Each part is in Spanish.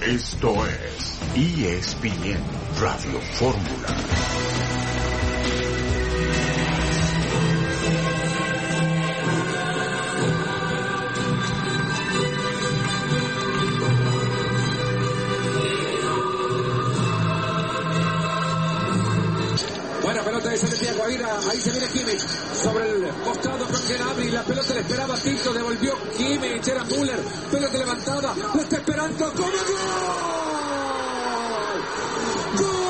Esto es ESPN Radio Fórmula. Buena pelota de Santiago Guaira, ahí se viene Kimmich, sobre el costado con Gnabry, la pelota le esperaba Tito, devolvió Kimmich, era Müller, pelota levantada, lo está esperando, ¡como gol! ¡Gol!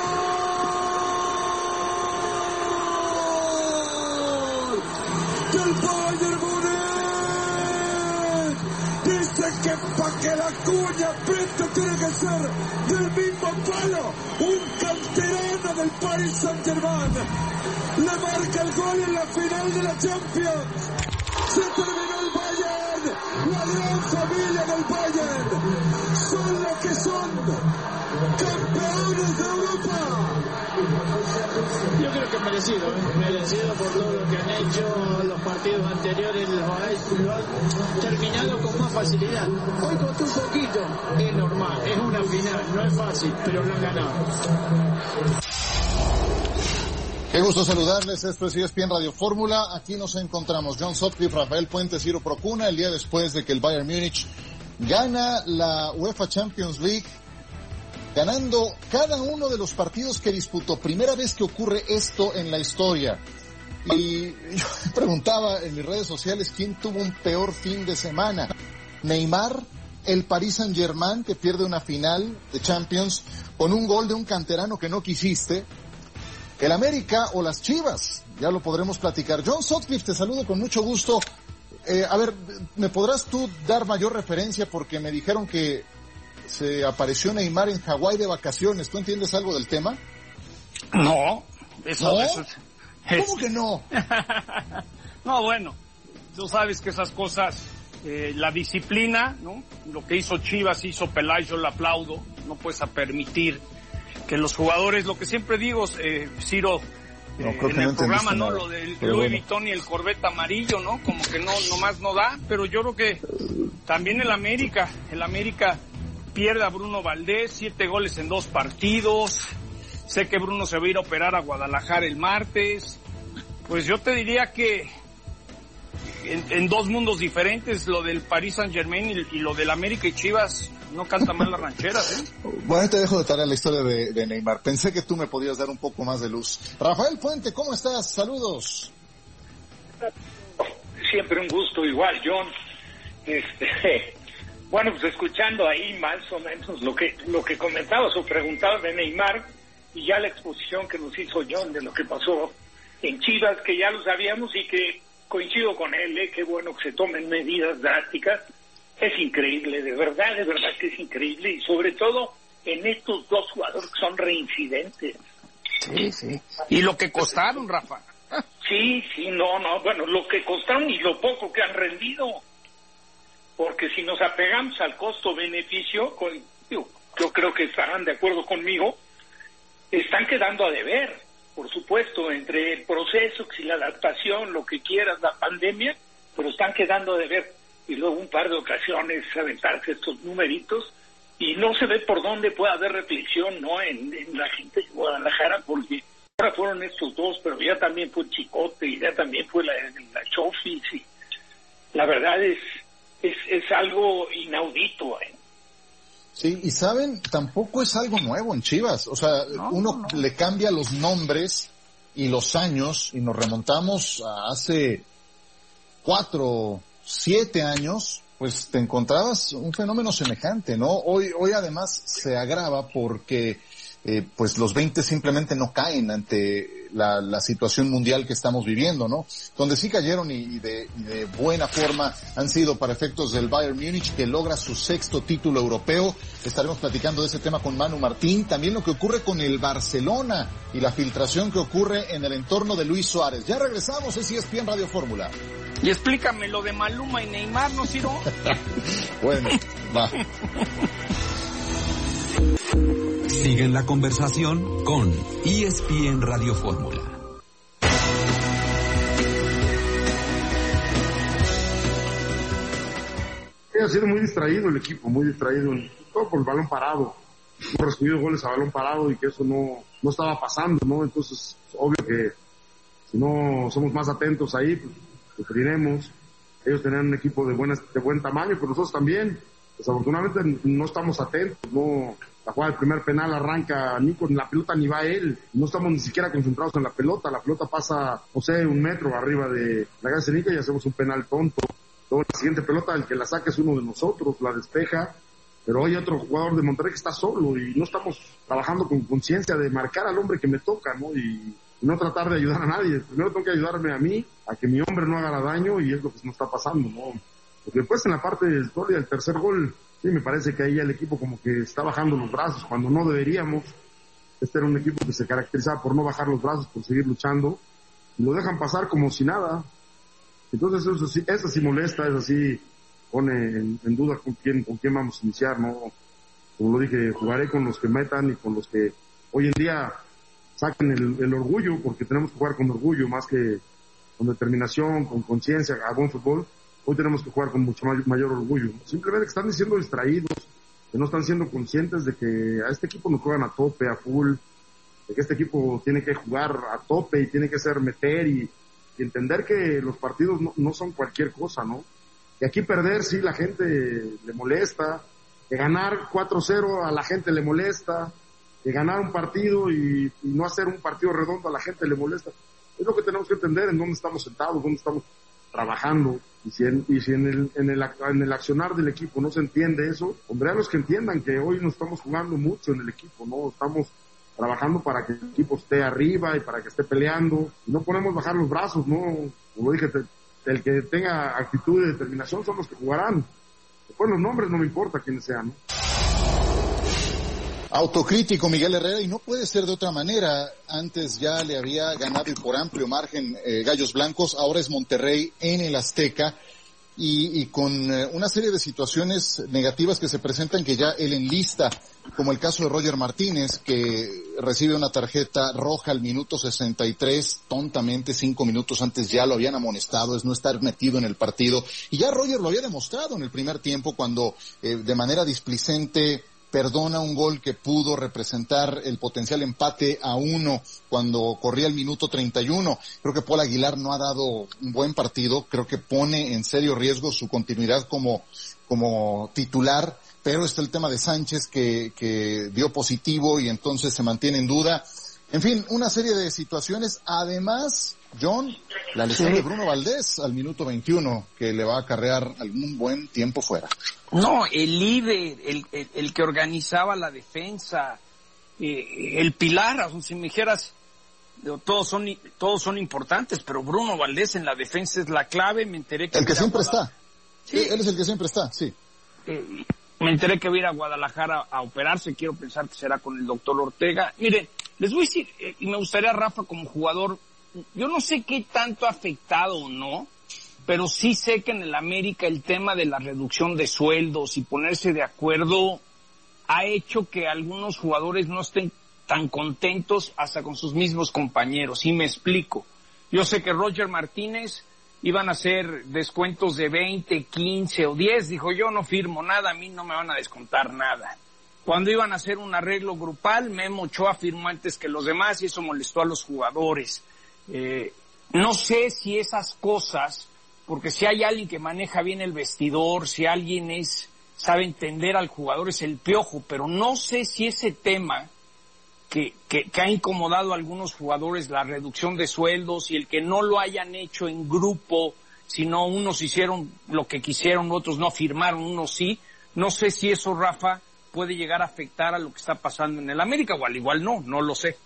¡Del Bayern Múnich! Dice que pa' que la cuña preta tiene que ser del mismo palo, un canterano del Paris Saint-Germain le marca el gol en la final de la Champions. Se terminó el Bayern, la gran familia del Bayern son lo que son, campeones de Europa. Yo creo que merecido por todo lo que han hecho, los partidos anteriores lo han terminado con más facilidad. Hoy costó un poquito, es normal, es una final, no es fácil, pero lo han ganado. Qué gusto saludarles, esto es ESPN Radio Fórmula, aquí nos encontramos John Sutcliffe, Rafael Puente, Ciro Procuna, el día después de que el Bayern Múnich gana la UEFA Champions League, ganando cada uno de los partidos que disputó, primera vez que ocurre esto en la historia. Y yo preguntaba en mis redes sociales quién tuvo un peor fin de semana, Neymar, el Paris Saint-Germain que pierde una final de Champions con un gol de un canterano que no quisiste, el América o las Chivas, ya lo podremos platicar. John Sutcliffe, te saludo con mucho gusto. A ver, ¿me podrás tú dar mayor referencia? Porque me dijeron que se apareció Neymar en Hawái de vacaciones. ¿Tú entiendes algo del tema? No, eso ¿No? es... ¿Cómo que no? No, bueno, tú sabes que esas cosas, la disciplina, ¿no? Lo que hizo Chivas, hizo Peláez, yo le aplaudo. No puedes permitir que los jugadores, lo que siempre digo, Ciro, en el programa, ¿no? Lo del Louis Vuitton y el Corvette amarillo, ¿no? Como que no, nomás no da, pero yo creo que también el América pierde a Bruno Valdés, 7 goles en 2 partidos. Sé que Bruno se va a ir a operar a Guadalajara el martes. Pues yo te diría que en dos mundos diferentes, lo del Paris Saint-Germain y lo del América y Chivas, no canta mal las rancheras, ¿eh? Bueno, te dejo de tarea la historia de Neymar. Pensé que tú me podías dar un poco más de luz. Rafael Puente, ¿cómo estás? Saludos. Siempre un gusto, igual, John. Bueno, pues escuchando ahí más o menos lo que comentabas o preguntabas de Neymar y ya la exposición que nos hizo John de lo que pasó en Chivas, que ya lo sabíamos y que coincido con él, qué bueno que se tomen medidas drásticas. Es increíble, de verdad que es increíble, y sobre todo en estos dos jugadores que son reincidentes. Sí. Y lo que costaron, Rafa. Sí, no, bueno, lo que costaron y lo poco que han rendido. Porque si nos apegamos al costo-beneficio, yo creo que estarán de acuerdo conmigo, están quedando a deber, por supuesto, entre el proceso, si la adaptación, lo que quieras, la pandemia, pero están quedando a deber. Y luego un par de ocasiones aventarse estos numeritos, y no se ve por dónde puede haber reflexión, ¿no? En la gente de Guadalajara, porque ahora fueron estos dos, pero ya también fue Chicote, y ya también fue la Chofis, y la verdad es algo inaudito, ¿eh? Sí, y saben, tampoco es algo nuevo en Chivas. O sea, uno le cambia los nombres y los años, y nos remontamos a hace 4, 7 años, pues te encontrabas un fenómeno semejante, ¿no? Hoy además se agrava porque pues los 20 simplemente no caen ante la situación mundial que estamos viviendo, ¿no? Donde sí cayeron y de buena forma han sido para efectos del Bayern Múnich, que logra su 6º título europeo. Estaremos platicando de ese tema con Manu Martín. También lo que ocurre con el Barcelona y la filtración que ocurre en el entorno de Luis Suárez. Ya regresamos, es ESPN Radio Fórmula. Y explícame lo de Maluma y Neymar, ¿no, Ciro? Bueno, va. Siguen la conversación con ESPN Radio Fórmula. Ha sido muy distraído el equipo, muy distraído todo por el balón parado. Hemos recibido goles a balón parado y que eso no estaba pasando, ¿no? Entonces, obvio que si no somos más atentos ahí, pues sufriremos. Ellos tenían un equipo de buen tamaño, pero nosotros también. Desafortunadamente no estamos atentos, no. La jugada del primer penal arranca ni con la pelota ni va él. No estamos ni siquiera concentrados en la pelota pasa, no sé, 1 metro arriba de la Gacenica y hacemos un penal tonto. Luego la siguiente pelota, el que la saca es uno de nosotros, la despeja. Pero hay otro jugador de Monterrey que está solo y no estamos trabajando con conciencia de marcar al hombre que me toca, ¿no? Y no tratar de ayudar a nadie. Primero tengo que ayudarme a mí, a que mi hombre no haga daño, y es lo que nos está pasando, ¿no? Porque después en la parte de historia, el tercer gol, sí, me parece que ahí el equipo como que está bajando los brazos cuando no deberíamos. Este era un equipo que se caracterizaba por no bajar los brazos, por seguir luchando, y lo dejan pasar como si nada. Entonces eso sí molesta, eso sí pone en duda con quién vamos a iniciar, ¿no? Como lo dije, jugaré con los que metan y con los que hoy en día saquen el orgullo, porque tenemos que jugar con orgullo más que con determinación, con conciencia, a buen fútbol. Hoy tenemos que jugar con mucho mayor orgullo. Simplemente que están siendo distraídos, que no están siendo conscientes de que a este equipo nos juegan a tope, a full, de que este equipo tiene que jugar a tope y tiene que ser meter y entender que los partidos no son cualquier cosa, ¿no? Y aquí perder, sí, la gente le molesta, de ganar 4-0 a la gente le molesta, de ganar un partido y no hacer un partido redondo a la gente le molesta. Es lo que tenemos que entender, en dónde estamos sentados, dónde estamos trabajando, y si en el accionar del equipo no se entiende eso, hombre, a los que entiendan que hoy no estamos jugando mucho en el equipo, no estamos trabajando para que el equipo esté arriba y para que esté peleando, y no podemos bajar los brazos, no, como dije, el que tenga actitud y determinación son los que jugarán. Después los nombres no me importa quiénes sean, ¿no? Autocrítico Miguel Herrera, y no puede ser de otra manera. Antes ya le había ganado y por amplio margen Gallos Blancos, ahora es Monterrey en el Azteca, y con una serie de situaciones negativas que se presentan que ya él enlista, como el caso de Roger Martínez, que recibe una tarjeta roja al minuto 63, tontamente 5 minutos antes ya lo habían amonestado, es no estar metido en el partido, y ya Roger lo había demostrado en el primer tiempo cuando de manera displicente perdona un gol que pudo representar el potencial empate a 1 cuando corría el minuto 31. Creo que Paul Aguilar no ha dado un buen partido, creo que pone en serio riesgo su continuidad como titular, pero está el tema de Sánchez que dio positivo y entonces se mantiene en duda. En fin, una serie de situaciones. Además, John, la lesión de Bruno Valdés al minuto 21, que le va a acarrear algún buen tiempo fuera. No, el líder, el que organizaba la defensa, el pilar, si me dijeras, todos son importantes, pero Bruno Valdés en la defensa es la clave. Me enteré que el que siempre está. Sí, él es el que siempre está, sí. Me enteré que va a ir a Guadalajara a operarse, quiero pensar que será con el doctor Ortega. Miren, les voy a decir, y me gustaría, Rafa, como jugador, yo no sé qué tanto ha afectado o no, pero sí sé que en el América el tema de la reducción de sueldos y ponerse de acuerdo ha hecho que algunos jugadores no estén tan contentos hasta con sus mismos compañeros. Y me explico. Yo sé que Roger Martínez iban a hacer descuentos de 20, 15 o 10. Dijo, yo no firmo nada, a mí no me van a descontar nada. Cuando iban a hacer un arreglo grupal, Memo Ochoa firmó antes que los demás y eso molestó a los jugadores. No sé si esas cosas, porque si hay alguien que maneja bien el vestidor, si alguien sabe entender al jugador, es el Piojo, pero no sé si ese tema que ha incomodado a algunos jugadores, la reducción de sueldos y el que no lo hayan hecho en grupo, sino unos hicieron lo que quisieron, otros no firmaron, unos sí. No sé si eso, Rafa, puede llegar a afectar a lo que está pasando en el América, o al igual no lo sé.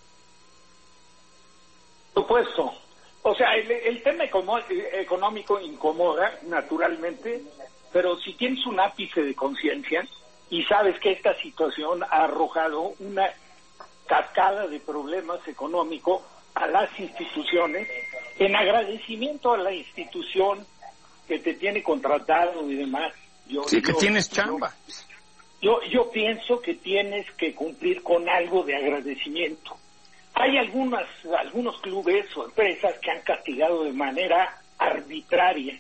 Por supuesto. O sea, el tema económico incomoda, naturalmente, pero si tienes un ápice de conciencia y sabes que esta situación ha arrojado una cascada de problemas económicos a las instituciones, en agradecimiento a la institución que te tiene contratado y demás. Tienes chamba. Yo pienso que tienes que cumplir con algo de agradecimiento. Hay algunos clubes o empresas que han castigado de manera arbitraria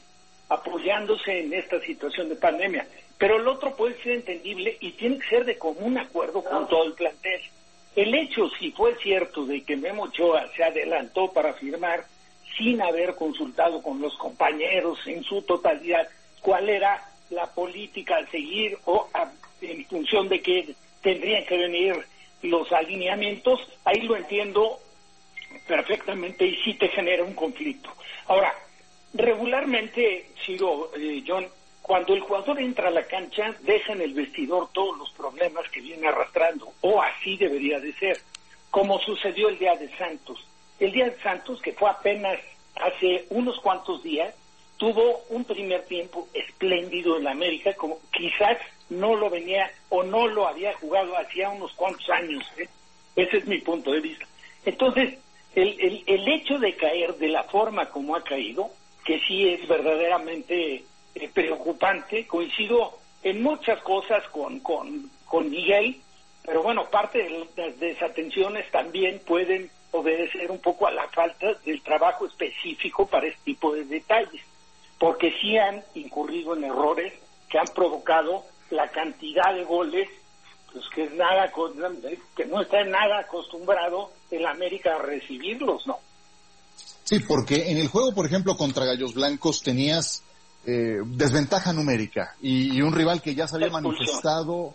apoyándose en esta situación de pandemia. Pero el otro puede ser entendible y tiene que ser de común acuerdo con todo el plantel. El hecho, si fue cierto, de que Memo Ochoa se adelantó para firmar sin haber consultado con los compañeros en su totalidad cuál era la política a seguir o en función de que tendrían que venir los alineamientos, ahí lo entiendo perfectamente y sí te genera un conflicto. Ahora, regularmente, John, cuando el jugador entra a la cancha, deja en el vestidor todos los problemas que viene arrastrando, o así debería de ser, como sucedió el día de Santos. El día de Santos, que fue apenas hace unos cuantos días, tuvo un primer tiempo espléndido en la América, como quizás no lo venía o no lo había jugado hacía unos cuantos años. Ese es mi punto de vista. Entonces, el hecho de caer de la forma como ha caído, que sí es verdaderamente preocupante, coincido en muchas cosas con Miguel, pero bueno, parte de las desatenciones también pueden obedecer un poco a la falta del trabajo específico para este tipo de detalles, porque sí han incurrido en errores que han provocado la cantidad de goles, pues que no está nada acostumbrado el América a recibirlos, ¿no? Sí, porque en el juego, por ejemplo, contra Gallos Blancos tenías desventaja numérica y un rival que ya se había manifestado,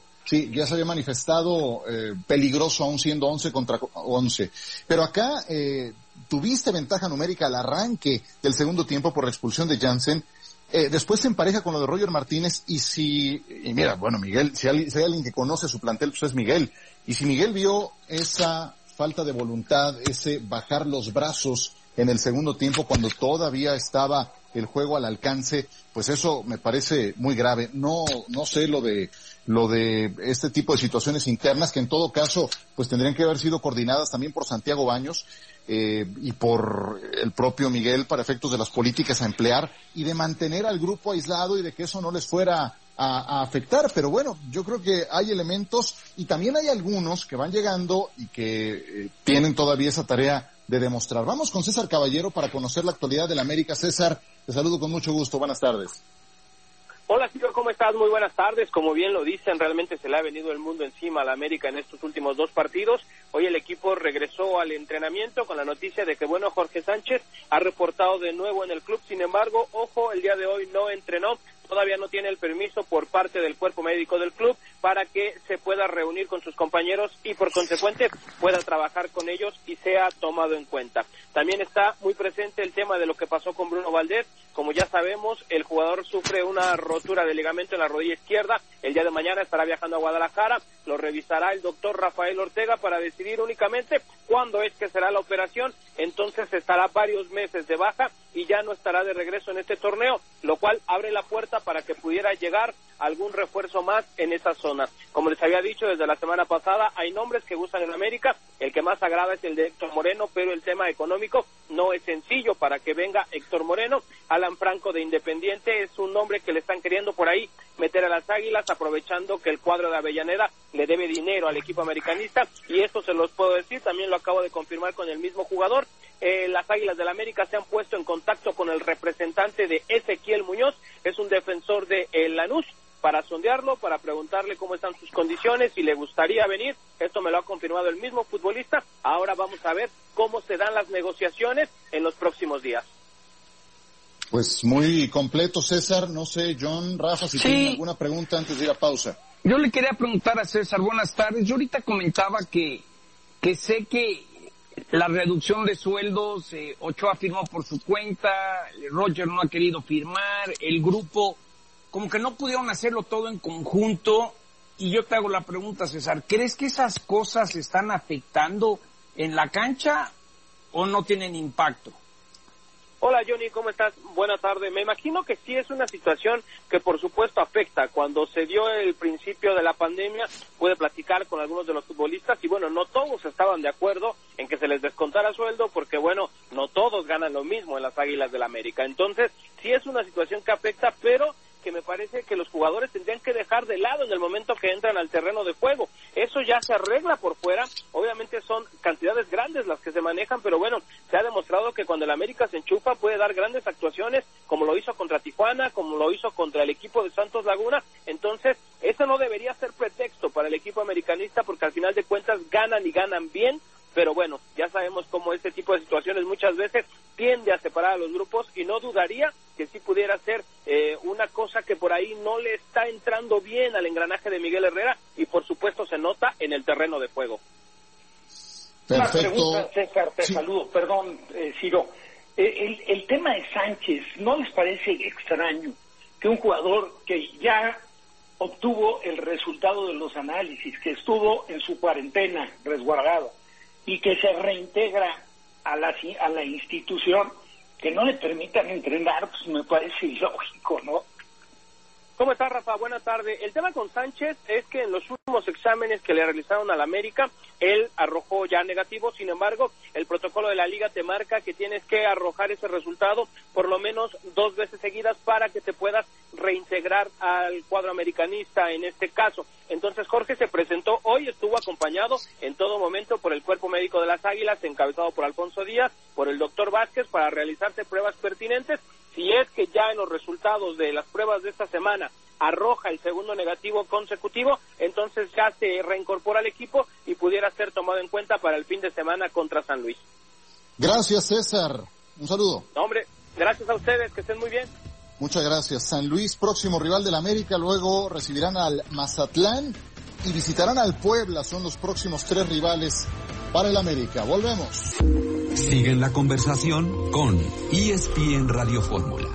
peligroso aún siendo 11 contra 11. Pero acá tuviste ventaja numérica al arranque del segundo tiempo por la expulsión de Jansen. Después se empareja con lo de Roger Martínez y mira, bueno, Miguel, si hay alguien que conoce su plantel, pues es Miguel. Y si Miguel vio esa falta de voluntad, ese bajar los brazos en el segundo tiempo cuando todavía estaba el juego al alcance, pues eso me parece muy grave. No sé lo de este tipo de situaciones internas que en todo caso pues tendrían que haber sido coordinadas también por Santiago Baños y por el propio Miguel para efectos de las políticas a emplear y de mantener al grupo aislado y de que eso no les fuera a afectar. Pero bueno, yo creo que hay elementos y también hay algunos que van llegando y que tienen todavía esa tarea de demostrar. Vamos con César Caballero para conocer la actualidad del América. César, te saludo con mucho gusto. Buenas tardes. Hola, Ciro, ¿cómo estás? Muy buenas tardes. Como bien lo dicen, realmente se le ha venido el mundo encima a la América en estos últimos 2 partidos. Hoy el equipo regresó al entrenamiento con la noticia de que, bueno, Jorge Sánchez ha reportado de nuevo en el club. Sin embargo, ojo, el día de hoy no entrenó. Todavía no tiene el permiso por parte del cuerpo médico del club para que se pueda reunir con sus compañeros y por consecuente pueda trabajar con ellos y sea tomado en cuenta. También está muy presente el tema de lo que pasó con Bruno Valdés. Como ya sabemos, el jugador sufre una rotura de ligamento en la rodilla izquierda. El día de mañana estará viajando a Guadalajara. Lo revisará el doctor Rafael Ortega para decidir únicamente cuándo es que será la operación. Entonces estará varios meses de baja y ya no estará de regreso en este torneo, lo cual abre la puerta para que pudiera llegar algún refuerzo más en esa zona. Como les había dicho desde la semana pasada, hay nombres que gustan en América. El que más agrada es el de Héctor Moreno, pero el tema económico no es sencillo para que venga Héctor Moreno. Alan Franco de Independiente es un nombre que le están queriendo por ahí meter a las Águilas, aprovechando que el cuadro de Avellaneda le debe dinero al equipo americanista, y esto se los puedo decir, también lo acabo de confirmar con el mismo jugador. Las Águilas del América se han puesto en contacto con el representante de Ezequiel Muñoz, es un defensor de Lanús, para sondearlo, para preguntarle cómo están sus condiciones, si le gustaría venir. Esto me lo ha confirmado el mismo futbolista. Ahora vamos a ver cómo se dan las negociaciones en los próximos días. Pues muy completo, César. No sé, John, Rafa, si tienen alguna pregunta antes de ir a pausa. Yo le quería preguntar a César, buenas tardes. Yo ahorita comentaba que sé que la reducción de sueldos, Ochoa firmó por su cuenta, Roger no ha querido firmar, el grupo como que no pudieron hacerlo todo en conjunto. Y yo te hago la pregunta, César, ¿crees que esas cosas están afectando en la cancha o no tienen impacto? Hola Johnny, ¿cómo estás? Buenas tardes. Me imagino que sí es una situación que por supuesto afecta. Cuando se dio el principio de la pandemia, pude platicar con algunos de los futbolistas y bueno, no todos estaban de acuerdo en que se les descontara sueldo porque bueno, no todos ganan lo mismo en las Águilas del América. Entonces, sí es una situación que afecta, pero que me parece que los jugadores tendrían que dejar de lado en el momento que entran al terreno de juego. eso ya se arregla por fuera. Obviamente son cantidades grandes las que se manejan, pero bueno, se ha demostrado que cuando el América se enchufa puede dar grandes actuaciones, como lo hizo contra Tijuana, como lo hizo contra el equipo de Santos Laguna. Entonces, eso no debería ser pretexto para el equipo americanista, porque al final de cuentas ganan y ganan bien. Pero bueno, ya sabemos cómo este tipo de situaciones muchas veces tiende a separar a los grupos, y no dudaría que sí pudiera ser una cosa que por ahí no le está entrando bien al engranaje de Miguel Herrera, y por supuesto se nota en el terreno de juego. Perfecto. Una pregunta, César, te sí. saludo, perdón, Ciro. El tema de Sánchez, ¿no les parece extraño que un jugador que ya obtuvo el resultado de los análisis, que estuvo en su cuarentena resguardado y que se reintegra a la institución, que no le permitan entrenar? Pues me parece ilógico, ¿no? ¿Cómo está, Rafa? Buena tarde. El tema con Sánchez es que en los últimos exámenes que le realizaron al América, él arrojó ya negativo. Sin embargo, el protocolo de la Liga te marca que tienes que arrojar ese resultado por lo menos 2 veces seguidas para que te puedas reintegrar al cuadro americanista en este caso. Entonces, Jorge se presentó hoy, estuvo acompañado en todo momento por el cuerpo médico de las Águilas, encabezado por Alfonso Díaz, por el doctor Vázquez, para realizarse pruebas pertinentes. Si es que ya en los resultados de las pruebas de esta semana arroja el segundo negativo consecutivo, entonces ya se reincorpora al equipo y pudiera ser tomado en cuenta para el fin de semana contra San Luis. Gracias, César. Un saludo. No, hombre, gracias a ustedes, que estén muy bien. Muchas gracias. San Luis, próximo rival del América, luego recibirán al Mazatlán y visitarán al Puebla. Son los próximos 3 rivales para el América. Volvemos. Sigue en la conversación con ESPN Radio Fórmula.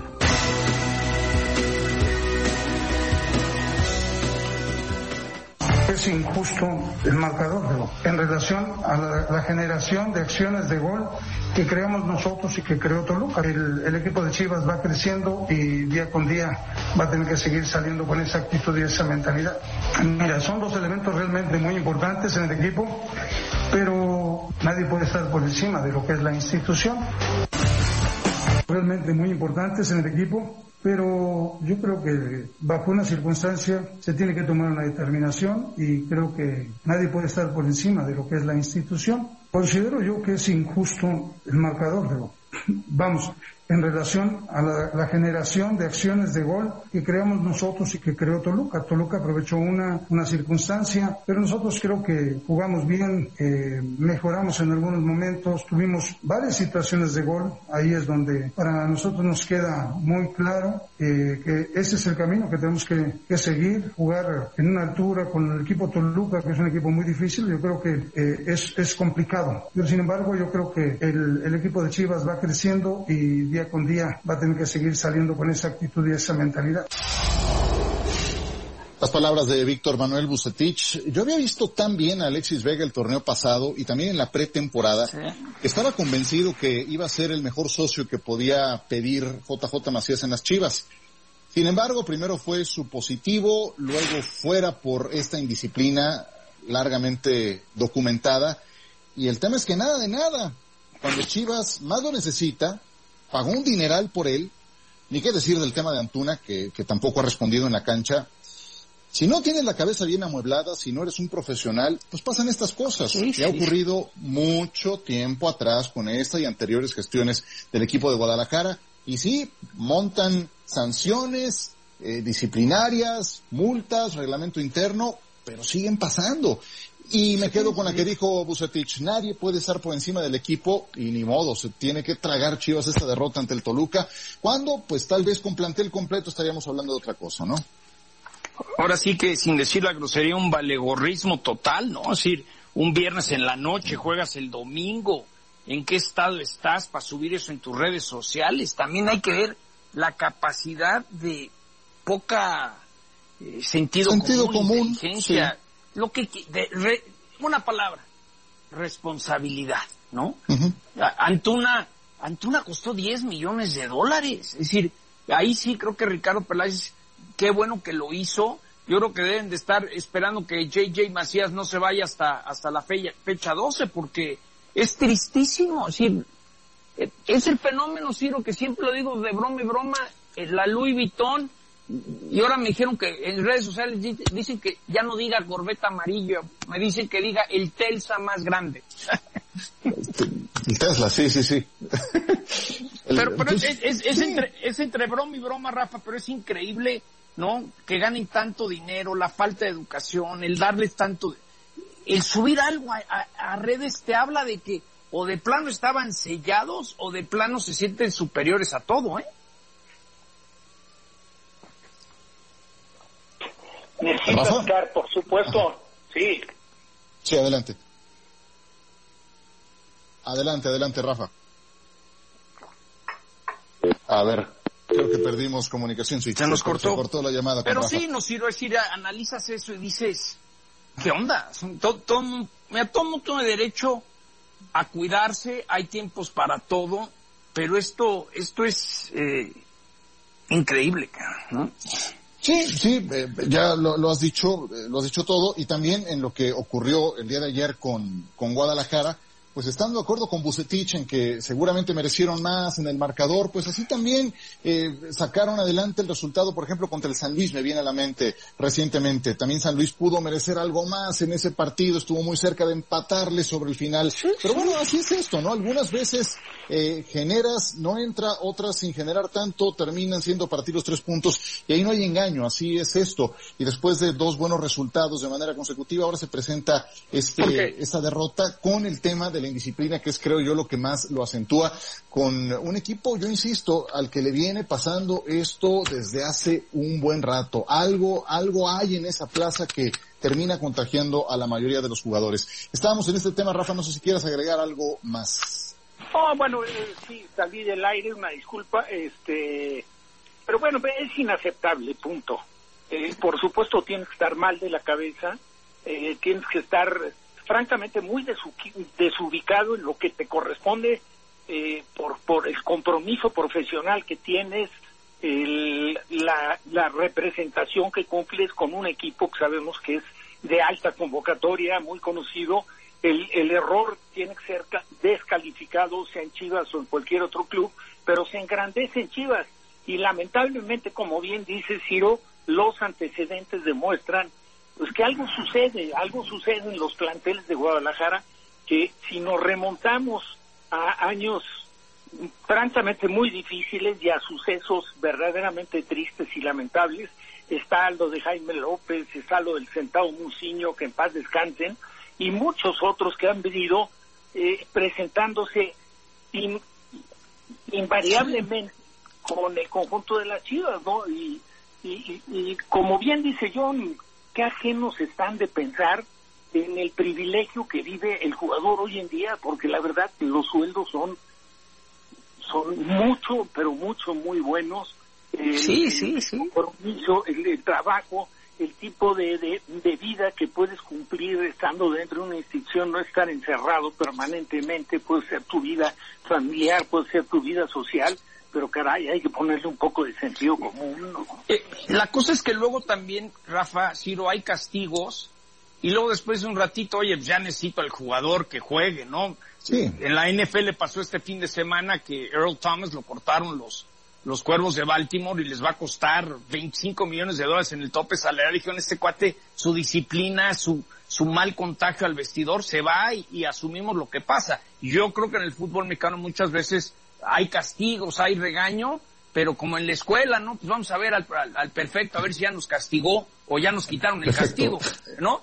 Es injusto el marcador en relación a la generación de acciones de gol que creamos nosotros y que creó Toluca. El equipo de Chivas va creciendo y día con día va a tener que seguir saliendo con esa actitud y esa mentalidad. Mira, son 2 elementos realmente muy importantes en el equipo, pero nadie puede estar por encima de lo que es la institución. Realmente muy importantes en el equipo, pero yo creo que bajo una circunstancia se tiene que tomar una determinación, y creo que nadie puede estar por encima de lo que es la institución. Considero yo que es injusto el marcador, vamos, en relación a la generación de acciones de gol que creamos nosotros y que creó Toluca. Toluca aprovechó una circunstancia, pero nosotros creo que jugamos bien, mejoramos en algunos momentos, tuvimos varias situaciones de gol. Ahí es donde para nosotros nos queda muy claro que ese es el camino que tenemos que seguir, jugar en una altura con el equipo Toluca, que es un equipo muy difícil. Yo creo que es complicado, pero sin embargo yo creo que el equipo de Chivas va creciendo y día con día va a tener que seguir saliendo con esa actitud y esa mentalidad. Las palabras de Víctor Manuel Vucetich. Yo había visto tan bien a Alexis Vega el torneo pasado y también en la pretemporada, sí, que estaba convencido que iba a ser el mejor socio que podía pedir JJ Macías en las Chivas. Sin embargo, primero fue su positivo, luego fuera por esta indisciplina largamente documentada, y el tema es que nada de nada. Cuando Chivas más lo necesita, pagó un dineral por él. Ni qué decir del tema de Antuna, que tampoco ha respondido en la cancha. Si no tienes la cabeza bien amueblada, si no eres un profesional, pues pasan estas cosas. Sí, sí. Ha ocurrido mucho tiempo atrás con esta y anteriores gestiones del equipo de Guadalajara. Y sí, montan sanciones disciplinarias, multas, reglamento interno, pero siguen pasando. Y me quedo con la que dijo Vucetich: nadie puede estar por encima del equipo, y ni modo, se tiene que tragar Chivas esta derrota ante el Toluca, cuando pues tal vez con plantel completo estaríamos hablando de otra cosa, ¿no? Ahora sí que, sin decir la grosería, un valegorrismo total, ¿no? Es decir, un viernes en la noche, juegas el domingo, ¿en qué estado estás para subir eso en tus redes sociales? También hay que ver la capacidad de poca sentido común, inteligencia, sí. Lo que una palabra, responsabilidad, ¿no? Uh-huh. Antuna costó $10 millones. Es decir, ahí sí creo que Ricardo Peláez, qué bueno que lo hizo. Yo creo que deben de estar esperando que JJ Macías no se vaya hasta la fecha 12, porque es tristísimo. Es decir, es el fenómeno, Ciro, que siempre lo digo de broma y broma, la Louis Vuitton Y ahora me dijeron que en redes sociales dicen que ya no diga Corvette amarillo, me dicen que diga el Telsa más grande. El Tesla, sí. Pero es entre broma y broma, Rafa, pero es increíble, ¿no? Que ganen tanto dinero, la falta de educación, el darles tanto... El subir algo a redes te habla de que o de plano estaban sellados o de plano se sienten superiores a todo, ¿eh? Necesito estar, por supuesto. Ajá. Sí, adelante. Adelante, Rafa. A ver, creo que perdimos comunicación. Sí, se nos cortó. Se cortó la llamada. Pero con sí, Rafa. nos sirve decir, analizas eso y dices, ¿qué onda? Todo mundo tiene derecho a cuidarse, hay tiempos para todo, pero esto es increíble, ¿no? Sí, ya lo has dicho todo, y también en lo que ocurrió el día de ayer con Guadalajara, pues estando de acuerdo con Vucetich en que seguramente merecieron más en el marcador, pues así también sacaron adelante el resultado, por ejemplo, contra el San Luis, me viene a la mente recientemente. También San Luis pudo merecer algo más en ese partido, estuvo muy cerca de empatarle sobre el final. Pero bueno, así es esto, ¿no? Algunas veces generas, no entra, otras sin generar tanto, terminan siendo para ti los 3 puntos, y ahí no hay engaño, así es esto. Y después de 2 buenos resultados de manera consecutiva, ahora se presenta esta derrota con el tema de la indisciplina, que es, creo yo, lo que más lo acentúa, con un equipo, yo insisto, al que le viene pasando esto desde hace un buen rato. Algo hay en esa plaza que termina contagiando a la mayoría de los jugadores. Estábamos en este tema, Rafa, no sé si quieras agregar algo más. Bueno, sí, salí del aire, una disculpa, pero bueno, es inaceptable, punto. Por supuesto tienes que estar mal de la cabeza, tienes que estar francamente muy desubicado en lo que te corresponde por el compromiso profesional que tienes, la representación que cumples con un equipo que sabemos que es de alta convocatoria, muy conocido. El error tiene que ser descalificado, sea en Chivas o en cualquier otro club, pero se engrandece en Chivas. Y lamentablemente, como bien dice Ciro, los antecedentes demuestran pues que algo sucede en los planteles de Guadalajara, que si nos remontamos a años francamente muy difíciles y a sucesos verdaderamente tristes y lamentables, está lo de Jaime López, está lo del Centavo Muciño, que en paz descansen, y muchos otros que han venido presentándose invariablemente con el conjunto de las Chivas, ¿no? Y como bien dice John, qué ajenos están de pensar en el privilegio que vive el jugador hoy en día, porque la verdad que los sueldos son mucho, pero mucho, muy buenos. Sí. Compromiso, el trabajo, el tipo de vida que puedes cumplir estando dentro de una institución, no estar encerrado permanentemente, puede ser tu vida familiar, puede ser tu vida social, pero caray, hay que ponerle un poco de sentido común, ¿no? La cosa es que luego también, Rafa, Ciro, hay castigos, y luego después de un ratito, oye, ya necesito al jugador que juegue, ¿no? Sí. En la NFL pasó este fin de semana que Earl Thomas lo cortaron los Cuervos de Baltimore y les va a costar $25 millones en el tope salarial. Dijeron, este cuate, su disciplina, su mal contagio al vestidor, se va y asumimos lo que pasa. Yo creo que en el fútbol mexicano muchas veces hay castigos, hay regaño, pero como en la escuela, ¿no? Pues vamos a ver al perfecto, a ver si ya nos castigó o ya nos quitaron el castigo, ¿no?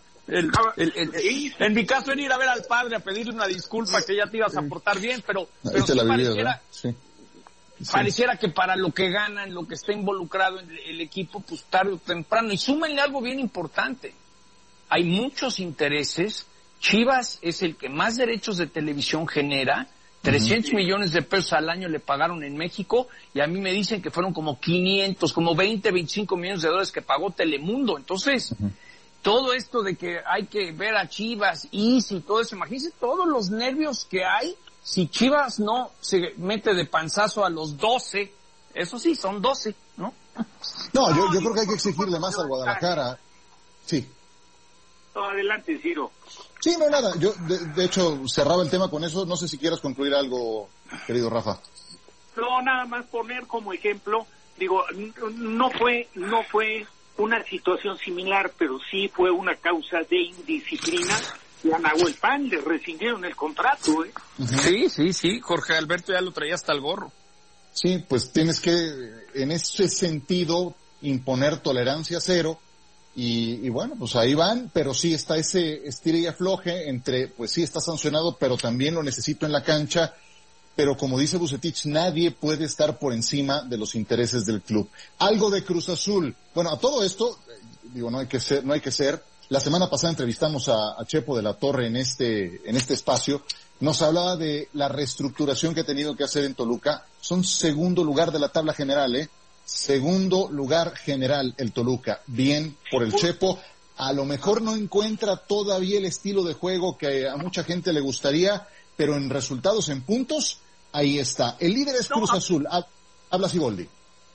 En mi caso era ir a ver al padre a pedirle una disculpa, que ya te ibas a portar bien, pero sí pareciera que para lo que ganan, lo que está involucrado en el equipo, pues tarde o temprano. Y súmenle algo bien importante. Hay muchos intereses. Chivas es el que más derechos de televisión genera. 300 millones de pesos al año le pagaron en México, y a mí me dicen que fueron como 500, como 25 millones de dólares que pagó Telemundo. Entonces, todo esto de que hay que ver a Chivas, y todo eso, imagínense todos los nervios que hay si Chivas no se mete de panzazo a los 12, eso sí, son 12, ¿no? No, yo creo que hay que exigirle más al Guadalajara. Sí. No, adelante, Ciro. Sí, no, nada. Yo, de hecho, cerraba el tema con eso. No sé si quieras concluir algo, querido Rafa. No, nada más poner como ejemplo Digo, no fue una situación similar, pero sí fue una causa de indisciplina. Y a Nahuel Pan le rescindieron el contrato, ¿eh? Sí, Jorge Alberto ya lo traía hasta el gorro. Sí, pues tienes que, en ese sentido, imponer tolerancia cero, y bueno, pues ahí van, pero sí está ese estira y afloje entre, pues sí está sancionado, pero también lo necesito en la cancha, pero como dice Vucetich, nadie puede estar por encima de los intereses del club. Algo de Cruz Azul. Bueno, a todo esto, digo, no hay que ser. La semana pasada entrevistamos a Chepo de la Torre en este espacio. Nos hablaba de la reestructuración que ha tenido que hacer en Toluca. Son segundo lugar de la tabla general, Segundo lugar general el Toluca. Bien por el Chepo. A lo mejor no encuentra todavía el estilo de juego que a mucha gente le gustaría, pero en resultados, en puntos, ahí está. El líder es Cruz Azul. Habla Siboldi.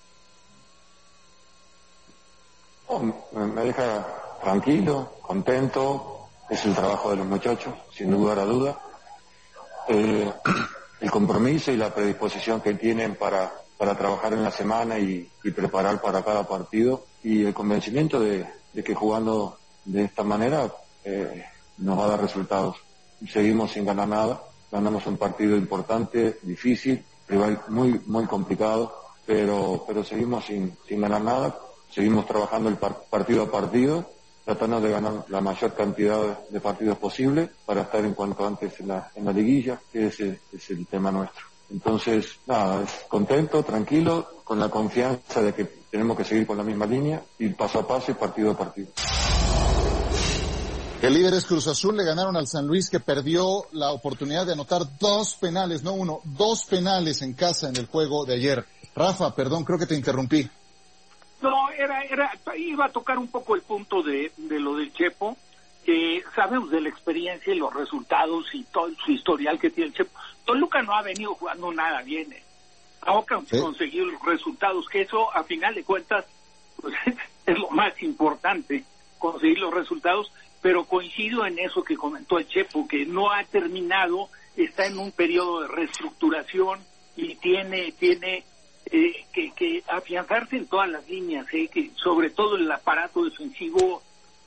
Me deja tranquilo, contento. Es el trabajo de los muchachos, sin lugar a duda. El compromiso y la predisposición que tienen para trabajar en la semana y preparar para cada partido, y el convencimiento de que jugando de esta manera nos va a dar resultados. Seguimos sin ganar nada, ganamos un partido importante, difícil, rival muy muy complicado, pero seguimos sin ganar nada, seguimos trabajando el partido a partido, tratando de ganar la mayor cantidad de partidos posible para estar en cuanto antes en la liguilla, que ese es el tema nuestro. Entonces, nada, contento, tranquilo, con la confianza de que tenemos que seguir con la misma línea, ir paso a paso y partido a partido. El líder es Cruz Azul, le ganaron al San Luis, que perdió la oportunidad de anotar 2 penales, no uno, 2 penales en casa en el juego de ayer. Rafa, perdón, creo que te interrumpí. No, iba a tocar un poco el punto de lo del Chepo. Sabemos de la experiencia y los resultados y todo su historial que tiene el Chepo. Toluca no ha venido jugando nada bien. Ha conseguido los resultados, que eso, a final de cuentas, pues, es lo más importante, conseguir los resultados, pero coincido en eso que comentó el Chepo, que no ha terminado, está en un periodo de reestructuración y tiene que afianzarse en todas las líneas, que sobre todo el aparato defensivo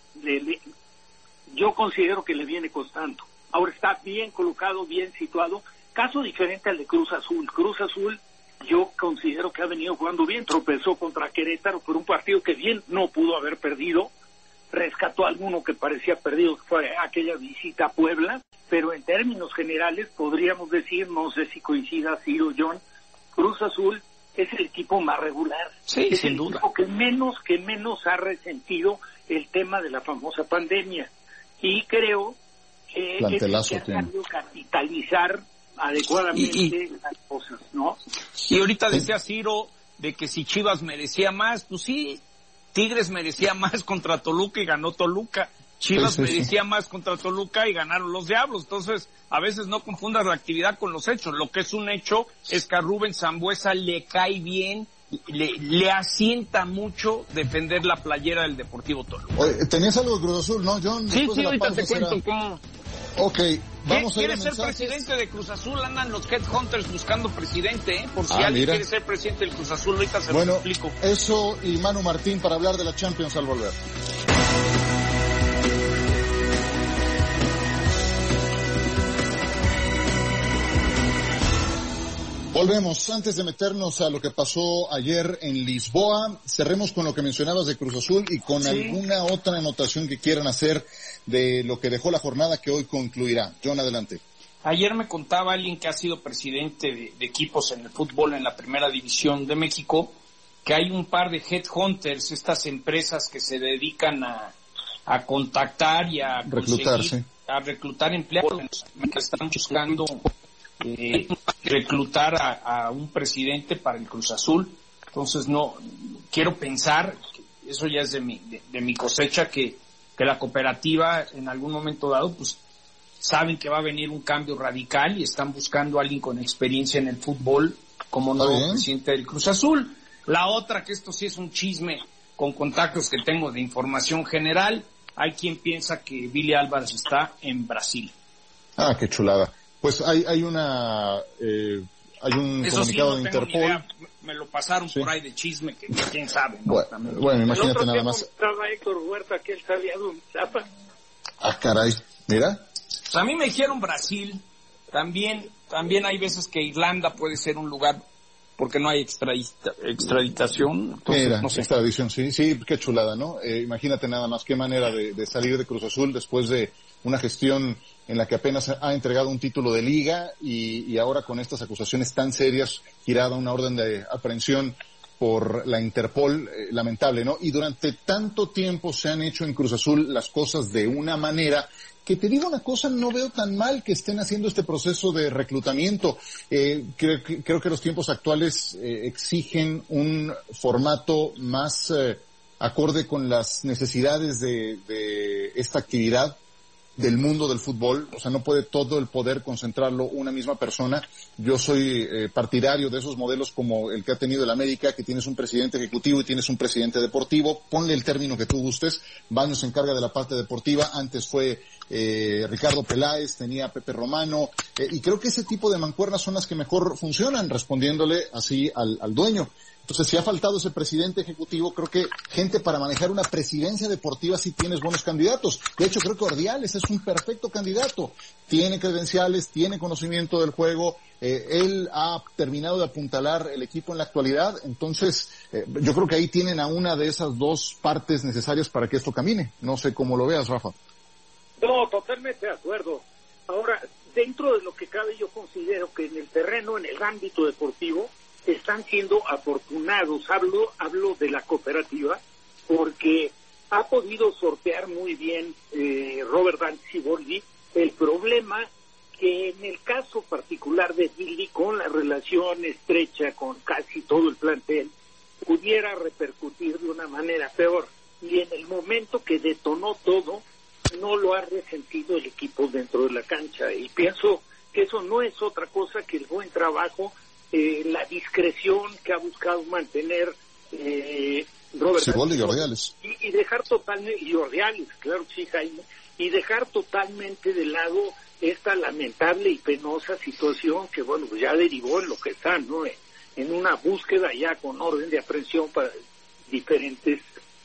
yo considero que le viene costando. Ahora está bien colocado, bien situado, caso diferente al de Cruz Azul. Cruz Azul yo considero que ha venido jugando bien, tropezó contra Querétaro por un partido que bien no pudo haber perdido, rescató alguno que parecía perdido, fue aquella visita a Puebla, pero en términos generales podríamos decir, no sé si coincida Ciro, John, Cruz Azul es el equipo más regular, sí, es sin el duda. equipo que menos ha resentido el tema de la famosa pandemia, y creo que es que ha sabido capitalizar adecuadamente las cosas, ¿no? Y ahorita decía Ciro de que si Chivas merecía más, pues sí, Tigres merecía más contra Toluca y ganó Toluca. Chivas merecía más contra Toluca y ganaron los Diablos. Entonces, a veces no confundas la actividad con los hechos. Lo que es un hecho es que a Rubén Sambueza le cae bien, le asienta mucho defender la playera del Deportivo Toluca. Oye, tenías algo de Cruz Azul, ¿no, John? Sí, ahorita te cuento cómo. Ok, vamos a ver. ¿Quieres ser presidente de Cruz Azul? Andan los Headhunters buscando presidente, por si alguien quiere ser presidente del Cruz Azul, ahorita se lo explico. Eso y Manu Martín para hablar de la Champions al volver. Volvemos. Antes de meternos a lo que pasó ayer en Lisboa, cerremos con lo que mencionabas de Cruz Azul y con alguna otra anotación que quieran hacer de lo que dejó la jornada que hoy concluirá. John, adelante. Ayer me contaba alguien que ha sido presidente de equipos en el fútbol en la Primera División de México, que hay un par de headhunters, estas empresas que se dedican a contactar y a reclutar empleados, que están buscando reclutar a un presidente para el Cruz Azul. Entonces no quiero pensar, eso ya es de mi cosecha, que la cooperativa en algún momento dado pues saben que va a venir un cambio radical y están buscando a alguien con experiencia en el fútbol como nuevo presidente del Cruz Azul. La otra, que esto sí es un chisme con contactos que tengo de información general, hay quien piensa que Billy Álvarez está en Brasil. Ah, qué chulada. Pues hay una hay un Eso comunicado sí, no de tengo Interpol. ni idea. Me lo pasaron por ahí de chisme, que quién sabe, ¿no? Bueno, imagínate nada más. Estaba Héctor Huerta, que él sabía dónde estaba. Ah, caray, mira. Pues a mí me dijeron Brasil, también hay veces que Irlanda puede ser un lugar porque no hay extraditación. Entonces, Mira, no sé. extradición, sí, qué chulada, ¿no? Imagínate nada más qué manera de salir de Cruz Azul después de una gestión en la que apenas ha entregado un título de liga y ahora con estas acusaciones tan serias, girada una orden de aprehensión por la Interpol, lamentable, ¿no? Y durante tanto tiempo se han hecho en Cruz Azul las cosas de una manera que, te digo una cosa, no veo tan mal que estén haciendo este proceso de reclutamiento. Creo que los tiempos actuales exigen un formato más acorde con las necesidades de esta actividad del mundo del fútbol. O sea, no puede todo el poder concentrarlo una misma persona. Yo soy partidario de esos modelos como el que ha tenido el América, que tienes un presidente ejecutivo y tienes un presidente deportivo. Ponle el término que tú gustes. Baños se encarga de la parte deportiva. Antes fue Ricardo Peláez, tenía a Pepe Romano, y creo que ese tipo de mancuernas son las que mejor funcionan, respondiéndole así al dueño. Entonces, si ha faltado ese presidente ejecutivo, creo que gente para manejar una presidencia deportiva sí tienes buenos candidatos. De hecho, creo que Ordiales es un perfecto candidato. Tiene credenciales, tiene conocimiento del juego, él ha terminado de apuntalar el equipo en la actualidad. Entonces, yo creo que ahí tienen a una de esas dos partes necesarias para que esto camine. No sé cómo lo veas, Rafa. No, totalmente de acuerdo. Ahora, dentro de lo que cabe, yo considero que en el terreno, en el ámbito deportivo, están siendo afortunados. Hablo de la cooperativa, porque ha podido sortear muy bien Robert Dante Siboldi el problema que en el caso particular de Billy, con la relación estrecha con casi todo el plantel, pudiera repercutir de una manera peor. Y en el momento que detonó todo, no lo ha resentido el equipo dentro de la cancha. Y pienso que eso no es otra cosa que el buen trabajo, la discreción que ha buscado mantener Robert Siboldi y Ordiales. Y dejar totalmente, y Ordiales, claro, sí, Jaime, y dejar totalmente de lado esta lamentable y penosa situación que, bueno, pues ya derivó en lo que está, ¿no? En una búsqueda ya con orden de aprehensión para diferentes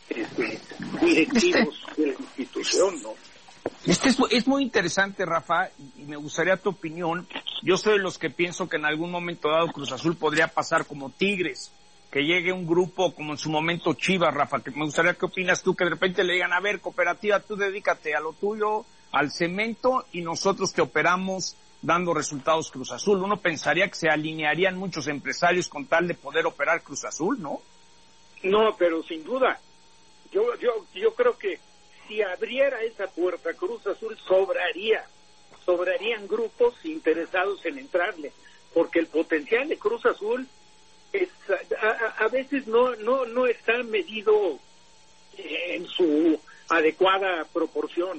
directivos de la institución, ¿no? Es muy interesante, Rafa, y me gustaría tu opinión. Yo soy de los que pienso que en algún momento dado Cruz Azul podría pasar como Tigres, que llegue un grupo como en su momento Chivas, Rafa, que me gustaría, ¿qué opinas tú? Que de repente le digan, a ver, cooperativa, tú dedícate a lo tuyo, al cemento, y nosotros te operamos dando resultados Cruz Azul. Uno pensaría que se alinearían muchos empresarios con tal de poder operar Cruz Azul, ¿no? No, pero sin duda. Yo creo que si abriera esa puerta, Cruz Azul sobrarían grupos interesados en entrarle, porque el potencial de Cruz Azul es, a veces no está medido en su adecuada proporción.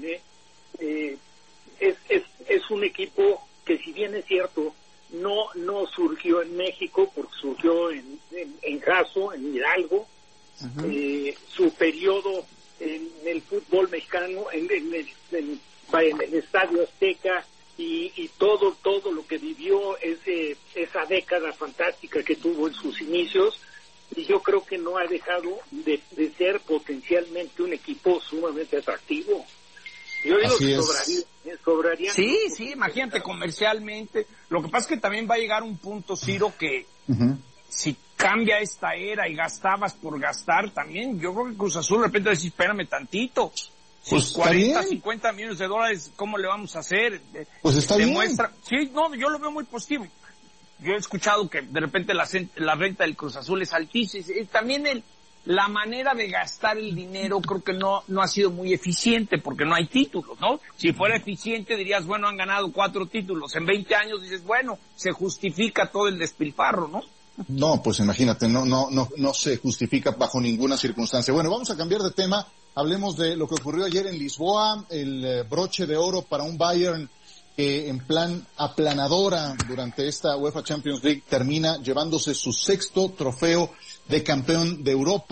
Es un equipo que, si bien es cierto, no surgió en México, porque surgió en Jaso, en Hidalgo. Su periodo en el fútbol mexicano, en el Estadio Azteca, y todo lo que vivió esa década fantástica que tuvo en sus inicios, y yo creo que no ha dejado de ser potencialmente un equipo sumamente atractivo. Yo digo que sobrarían. Sí, imagínate, comercialmente. Lo que pasa es que también va a llegar un punto, Ciro, que si cambia esta era y gastabas por gastar, también yo creo que Cruz Azul de repente va a decir, espérame tantito, pues 40, 50 millones de dólares, ¿cómo le vamos a hacer? Pues está bien. Sí, no, yo lo veo muy positivo. Yo he escuchado que de repente la renta del Cruz Azul es altísima. También la manera de gastar el dinero creo que no ha sido muy eficiente, porque no hay títulos, ¿no? Si fuera eficiente dirías, bueno, han ganado 4 títulos. En 20 años dices, bueno, se justifica todo el despilfarro, ¿no? No, pues imagínate, no se justifica bajo ninguna circunstancia. Bueno, vamos a cambiar de tema. Hablemos de lo que ocurrió ayer en Lisboa, el broche de oro para un Bayern que en plan aplanadora durante esta UEFA Champions League termina llevándose su 6º trofeo de campeón de Europa.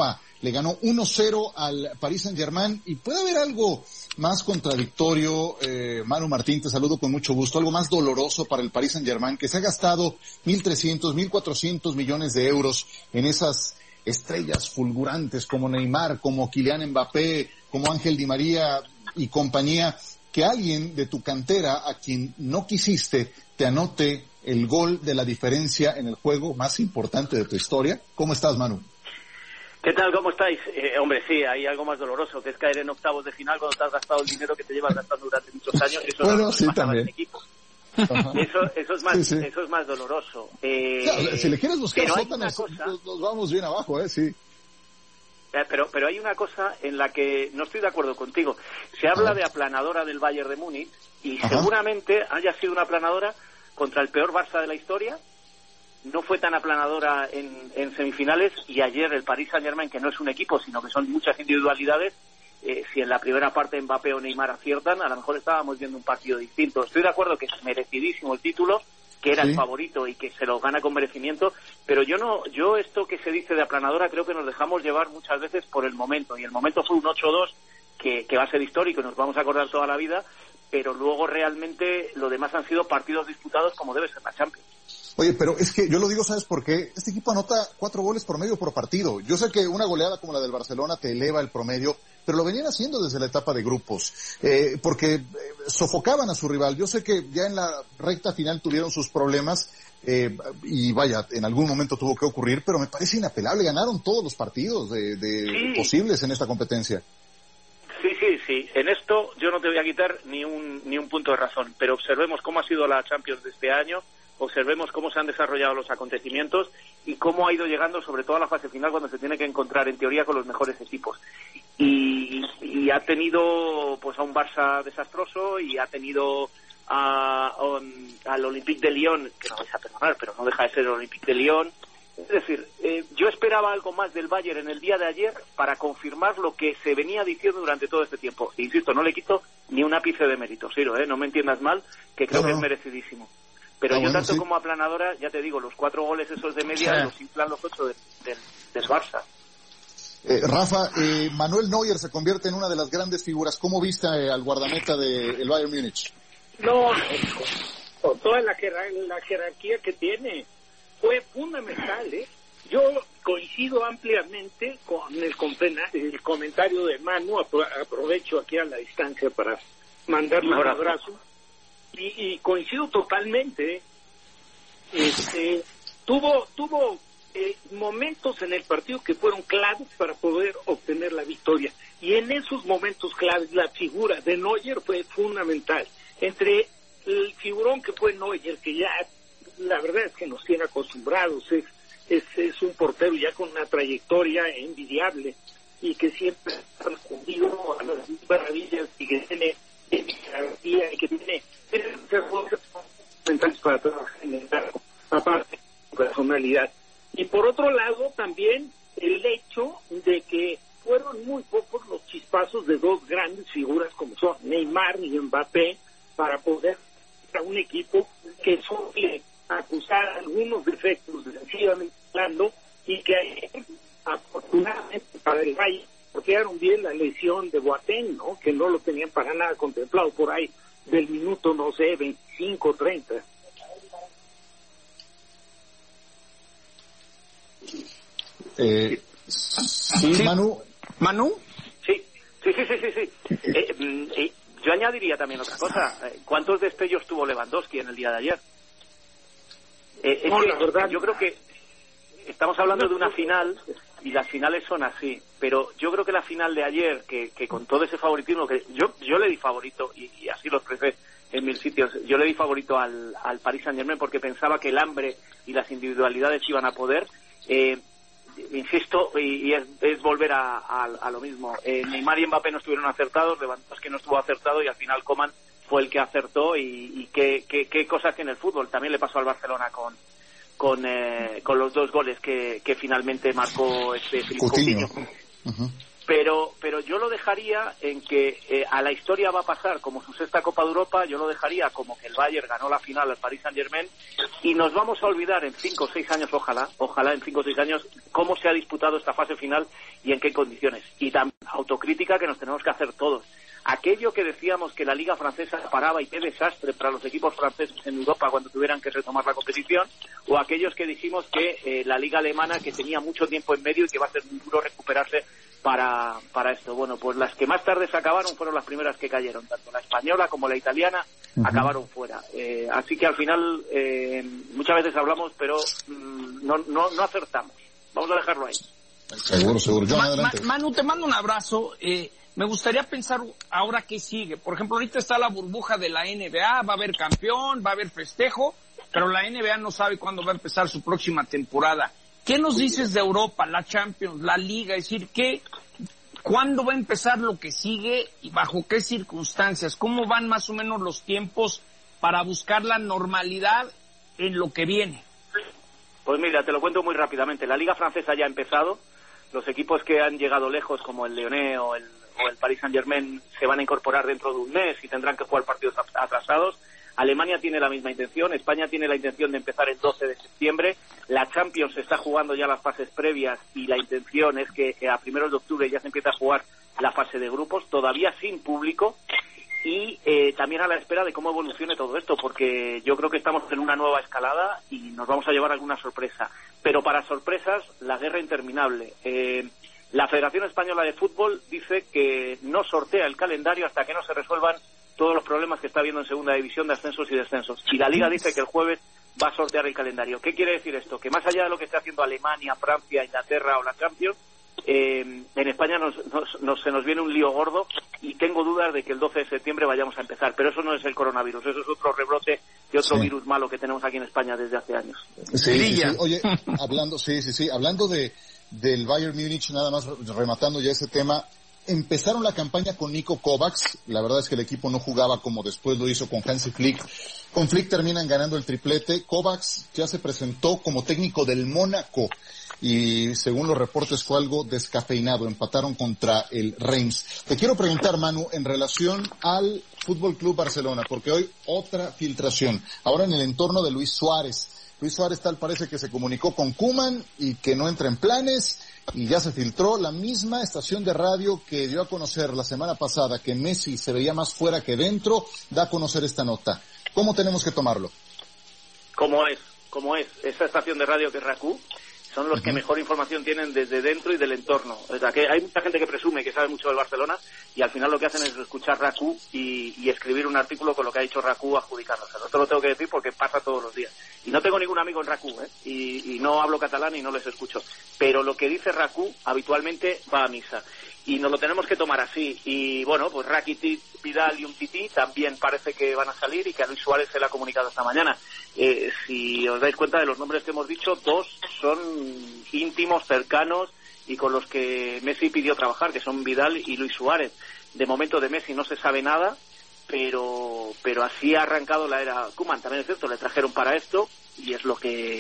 le ganó 1-0 al Paris Saint-Germain, y puede haber algo más contradictorio, Manu Martín, te saludo con mucho gusto, algo más doloroso para el Paris Saint-Germain, que se ha gastado 1.300, 1.400 millones de euros en esas estrellas fulgurantes como Neymar, como Kylian Mbappé, como Ángel Di María y compañía, que alguien de tu cantera, a quien no quisiste, te anote el gol de la diferencia en el juego más importante de tu historia. ¿Cómo estás, Manu? ¿Qué tal? ¿Cómo estáis? Hombre, sí, hay algo más doloroso, que es caer en octavos de final cuando te has gastado el dinero que te llevas gastando durante muchos años. Eso bueno, no sí, también. Equipo. Eso es más, sí. Eso es más doloroso. Claro, si le quieres buscar sota, nos vamos bien abajo, sí. Pero hay una cosa en la que no estoy de acuerdo contigo. Se habla de aplanadora del Bayern de Múnich y seguramente haya sido una aplanadora contra el peor Barça de la historia. No fue tan aplanadora en semifinales, y ayer el Paris Saint-Germain, que no es un equipo, sino que son muchas individualidades, si en la primera parte Mbappé o Neymar aciertan, a lo mejor estábamos viendo un partido distinto. Estoy de acuerdo que es merecidísimo el título, que era el favorito y que se lo gana con merecimiento, pero yo esto que se dice de aplanadora creo que nos dejamos llevar muchas veces por el momento, y el momento fue un 8-2 que va a ser histórico y nos vamos a acordar toda la vida, pero luego realmente lo demás han sido partidos disputados como debe ser la Champions. Oye, pero es que yo lo digo, ¿sabes por qué? Este equipo anota 4 goles promedio por partido. Yo sé que una goleada como la del Barcelona te eleva el promedio, pero lo venían haciendo desde la etapa de grupos, porque sofocaban a su rival. Yo sé que ya en la recta final tuvieron sus problemas, y vaya, en algún momento tuvo que ocurrir, pero me parece inapelable. Ganaron todos los partidos posibles en esta competencia. Sí. En esto yo no te voy a quitar ni un punto de razón, pero observemos cómo ha sido la Champions de este año, observemos cómo se han desarrollado los acontecimientos y cómo ha ido llegando sobre todo a la fase final, cuando se tiene que encontrar en teoría con los mejores equipos. Y ha tenido pues a un Barça desastroso, y ha tenido al Olympique de Lyon, que no vais a perdonar, pero no deja de ser el Olympique de Lyon. Es decir, yo esperaba algo más del Bayern en el día de ayer para confirmar lo que se venía diciendo durante todo este tiempo. E insisto, no le quito ni un ápice de mérito, Ciro, no me entiendas mal, que creo que es merecidísimo. Pero yo tanto como aplanadora, ya te digo, los 4 goles esos de media los inflan los 8 del Barça. Rafa, Manuel Neuer se convierte en una de las grandes figuras. ¿Cómo viste al guardameta del Bayern Múnich? No, con toda la jerarquía que tiene, fue fundamental, Yo coincido ampliamente con el comentario de Manu, aprovecho aquí a la distancia para mandarle un abrazo, y coincido totalmente. Tuvo momentos en el partido que fueron claves para poder obtener la victoria, y en esos momentos claves la figura de Neuer fue fundamental. Entre el figurón que fue Neuer, que ya la verdad es que nos tiene acostumbrados, es un portero ya con una trayectoria envidiable y que siempre ha respondido a las maravillas, y que tiene garantía y que tiene fundamentales para trabajar en el arco, aparte de personalidad. Y por otro lado también el hecho de que fueron muy pocos los chispazos de dos grandes figuras como son Neymar y Mbappé para poder a un equipo que suele acusar algunos defectos defensivamente hablando, y que afortunadamente para el Bayern bloquearon bien la lesión de Boateng, ¿no? Que no lo tenían para nada contemplado por ahí del minuto, no sé, 25, 30. Sí, Manu. Sí. Yo añadiría también otra cosa. ¿Cuántos destellos tuvo Lewandowski en el día de ayer? La verdad, yo creo que estamos hablando de una final, y las finales son así, pero yo creo que la final de ayer, que con todo ese favoritismo, que yo le di favorito, y así lo expresé en 1000 sitios, yo le di favorito al Paris Saint-Germain porque pensaba que el hambre y las individualidades iban a poder. Insisto, y es volver a lo mismo. Neymar y Mbappé no estuvieron acertados, Lewandowski no estuvo acertado, y al final Coman fue el que acertó, y qué cosas tiene el fútbol. También le pasó al Barcelona con los 2 goles que finalmente marcó Philippe Coutinho. Pero yo lo dejaría en que a la historia va a pasar como su sexta Copa de Europa. Yo lo dejaría como que el Bayern ganó la final al Paris Saint-Germain, y nos vamos a olvidar en 5 o 6 años, ojalá en 5 o 6 años, cómo se ha disputado esta fase final y en qué condiciones. Y también autocrítica que nos tenemos que hacer todos. Aquello que decíamos que la Liga Francesa paraba y qué desastre para los equipos franceses en Europa cuando tuvieran que retomar la competición, o aquellos que dijimos que la Liga Alemana, que tenía mucho tiempo en medio y que va a ser muy duro recuperarse para esto. Bueno, pues las que más tarde se acabaron fueron las primeras que cayeron, tanto la española como la italiana acabaron fuera. Así que al final muchas veces hablamos, pero no acertamos. Vamos a dejarlo ahí. Seguro. John, adelante. Manu, te mando un abrazo. Me gustaría pensar ahora qué sigue. Por ejemplo, ahorita está la burbuja de la NBA, va a haber campeón, va a haber festejo, pero la NBA no sabe cuándo va a empezar su próxima temporada. ¿Qué nos dices de Europa, la Champions, la Liga? Es decir, ¿cuándo va a empezar lo que sigue y bajo qué circunstancias? ¿Cómo van más o menos los tiempos para buscar la normalidad en lo que viene? Pues mira, te lo cuento muy rápidamente. La Liga Francesa ya ha empezado. Los equipos que han llegado lejos, como el Lyonnais o el Paris Saint-Germain, se van a incorporar dentro de un mes y tendrán que jugar partidos atrasados. Alemania tiene la misma intención, España tiene la intención de empezar el 12 de septiembre, la Champions se está jugando ya las fases previas y la intención es que a primeros de octubre ya se empiece a jugar la fase de grupos, todavía sin público, y también a la espera de cómo evolucione todo esto, porque yo creo que estamos en una nueva escalada y nos vamos a llevar alguna sorpresa. Pero para sorpresas, la guerra interminable. La Federación Española de Fútbol dice que no sortea el calendario hasta que no se resuelvan todos los problemas que está habiendo en segunda división de ascensos y descensos. Y la Liga dice que el jueves va a sortear el calendario. ¿Qué quiere decir esto? Que más allá de lo que esté haciendo Alemania, Francia, Inglaterra o la Champions, en España se nos viene un lío gordo y tengo dudas de que el 12 de septiembre vayamos a empezar. Pero eso no es el coronavirus, eso es otro rebrote de otro virus malo que tenemos aquí en España desde hace años. Sí. Oye, hablando del Bayern Múnich, nada más rematando ya ese tema, empezaron la campaña con Niko Kovacs. La verdad es que el equipo no jugaba como después lo hizo con Hansi Flick. Con Flick terminan ganando el triplete. Kovacs ya se presentó como técnico del Mónaco y según los reportes fue algo descafeinado. Empataron contra el Reims. Te quiero preguntar, Manu, en relación al Fútbol Club Barcelona, porque hoy otra filtración. Ahora en el entorno de Luis Suárez. Luis Suárez tal parece que se comunicó con Koeman y que no entra en planes. Y ya se filtró la misma estación de radio que dio a conocer la semana pasada que Messi se veía más fuera que dentro, da a conocer esta nota. ¿Cómo tenemos que tomarlo? ¿Cómo es? Esa estación de radio que es RACU son los que mejor información tienen desde dentro y del entorno. O sea, que hay mucha gente que presume que sabe mucho del Barcelona y al final lo que hacen es escuchar RACU y escribir un artículo con lo que ha dicho RACU, adjudicarlo. O sea, esto lo tengo que decir porque pasa todos los días. Y no tengo ningún amigo en RACU, y no hablo catalán y no les escucho. Pero lo que dice RACU habitualmente va a misa. Y nos lo tenemos que tomar así. Y bueno, pues Rakitic, Vidal y Umtiti también parece que van a salir y que a Luis Suárez se le ha comunicado esta mañana. Si os dais cuenta de los nombres que hemos dicho, 2 son íntimos, cercanos y con los que Messi pidió trabajar, que son Vidal y Luis Suárez. De momento de Messi no se sabe nada, pero así ha arrancado la era Koeman. También es cierto, le trajeron para esto y es lo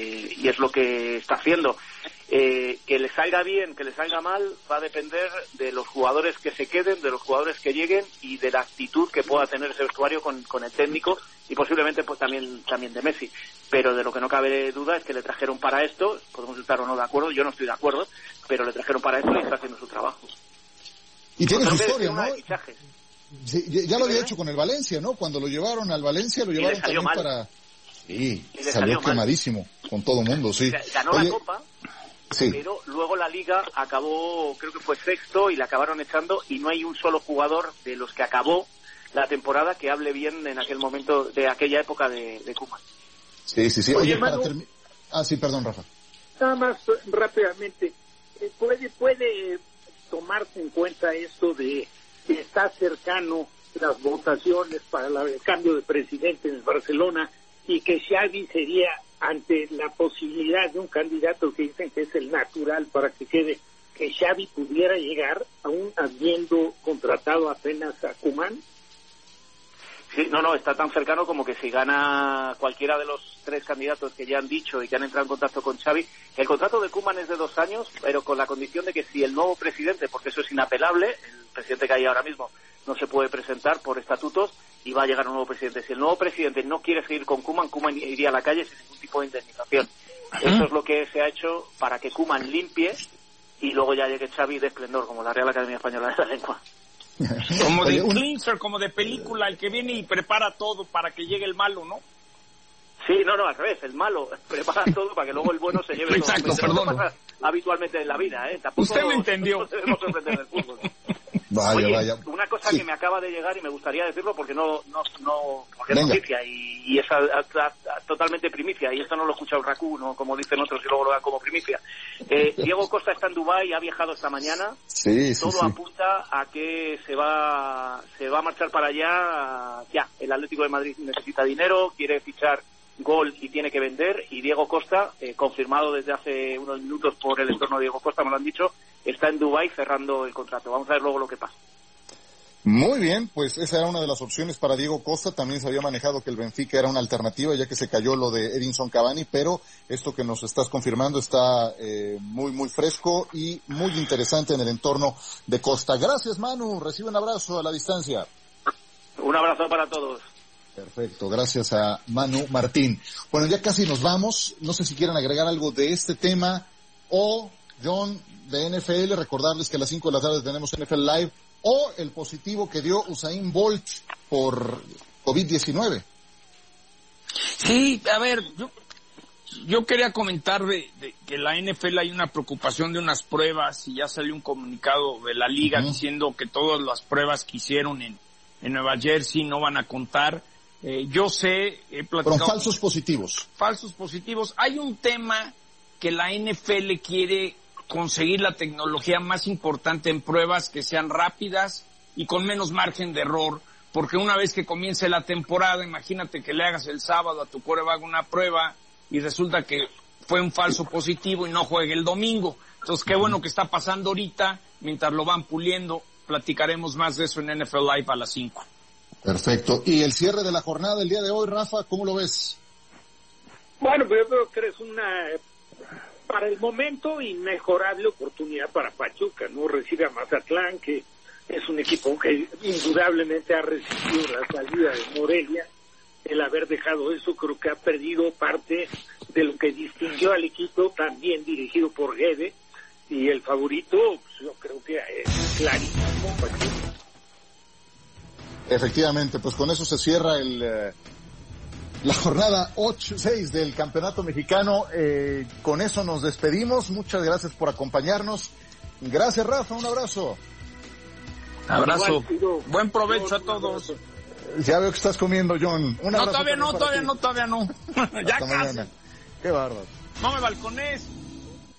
que está haciendo. Que le salga bien, que le salga mal, va a depender de los jugadores que se queden, de los jugadores que lleguen y de la actitud que pueda tener ese vestuario con el técnico y posiblemente pues también de Messi. Pero de lo que no cabe duda es que le trajeron para esto, podemos estar o no de acuerdo, yo no estoy de acuerdo, pero le trajeron para esto y está haciendo su trabajo. Y tiene su historia, ¿no? Sí, ya lo había hecho con el Valencia, ¿no? Cuando lo llevaron al Valencia, lo llevaron también mal. Para... Sí, salió quemadísimo con todo el mundo, sí. Ganó la Copa, sí, pero luego la Liga acabó, creo que fue sexto y la acabaron echando y no hay un solo jugador de los que acabó la temporada que hable bien en aquel momento, de aquella época de Koeman. Sí. Oye, sí, perdón, Rafa. Nada más rápidamente, ¿puede tomarse en cuenta esto de que está cercano las votaciones para el cambio de presidente en el Barcelona y que Xavi sería, ante la posibilidad de un candidato que dicen que es el natural para que quede, que Xavi pudiera llegar aún habiendo contratado apenas a Koeman? Sí, no, está tan cercano como que si gana cualquiera de los 3 candidatos que ya han dicho y que han entrado en contacto con Xavi, el contrato de Koeman es de 2 años, pero con la condición de que si el nuevo presidente, porque eso es inapelable, el presidente que hay ahora mismo no se puede presentar por estatutos y va a llegar un nuevo presidente. Si el nuevo presidente no quiere seguir con Koeman, Koeman iría a la calle sin ningún tipo de indemnización. Eso es lo que se ha hecho para que Koeman limpie y luego ya llegue Xavi de esplendor, como la Real Academia Española de la Lengua. Como de cleanser, como de película, el que viene y prepara todo para que llegue el malo, ¿no? Sí, no, al revés, el malo prepara todo para que luego el bueno se lleve todo. Exacto, perdón. Eso pasa habitualmente en la vida, ¿eh? Tampoco usted me entendió. No debemos sorprender del fútbol. Vaya. Una cosa que me acaba de llegar y me gustaría decirlo porque porque es noticia y es totalmente primicia, y esto no lo he escuchado Raku, no como dicen otros y luego lo dan como primicia. Diego Costa está en Dubái, ha viajado esta mañana. Todo apunta a que se va a marchar para allá ya. El Atlético de Madrid necesita dinero, quiere fichar gol y tiene que vender, y Diego Costa, confirmado desde hace unos minutos por el entorno de Diego Costa, me lo han dicho, está en Dubái cerrando el contrato. Vamos a ver luego lo que pasa. Muy bien, pues esa era una de las opciones para Diego Costa. También se había manejado que el Benfica era una alternativa, ya que se cayó lo de Edinson Cavani, pero esto que nos estás confirmando está muy, muy fresco y muy interesante en el entorno de Costa. Gracias, Manu. Recibe un abrazo a la distancia. Un abrazo para todos. Perfecto, gracias a Manu Martín. Bueno, ya casi nos vamos. No sé si quieren agregar algo de este tema o, John, de NFL. Recordarles que a las 5 de la tarde tenemos NFL Live, o el positivo que dio Usain Bolt por COVID-19. Sí, a ver, yo quería comentar de que la NFL hay una preocupación de unas pruebas, y ya salió un comunicado de la liga diciendo que todas las pruebas que hicieron en Nueva Jersey no van a contar. Yo sé, he platicado... Pero falsos positivos. Falsos positivos. Hay un tema que la NFL quiere conseguir la tecnología más importante en pruebas que sean rápidas y con menos margen de error, porque una vez que comience la temporada, imagínate que le hagas el sábado a tu quarterback una prueba y resulta que fue un falso positivo y no juegue el domingo. Entonces, qué bueno que está pasando ahorita, mientras lo van puliendo. Platicaremos más de eso en NFL Live a las 5. Perfecto. Y el cierre de la jornada el día de hoy, Rafa, ¿cómo lo ves? Bueno, pues yo creo que es una, para el momento, inmejorable oportunidad para Pachuca, ¿no? Recibe a Mazatlán, que es un equipo que indudablemente ha resistido la salida de Morelia. El haber dejado eso, creo que ha perdido parte de lo que distinguió al equipo, también dirigido por Guede, y el favorito, pues, yo creo que es clarísimo Pachuca. Efectivamente, pues con eso se cierra la jornada 8-6 del Campeonato Mexicano. Con eso nos despedimos. Muchas gracias por acompañarnos. Gracias, Rafa. Un abrazo. Abrazo. Buen provecho a todos. Ya veo que estás comiendo, John. Un abrazo. Todavía no. Ya casi. Mañana. Qué bárbaro. No me balcones.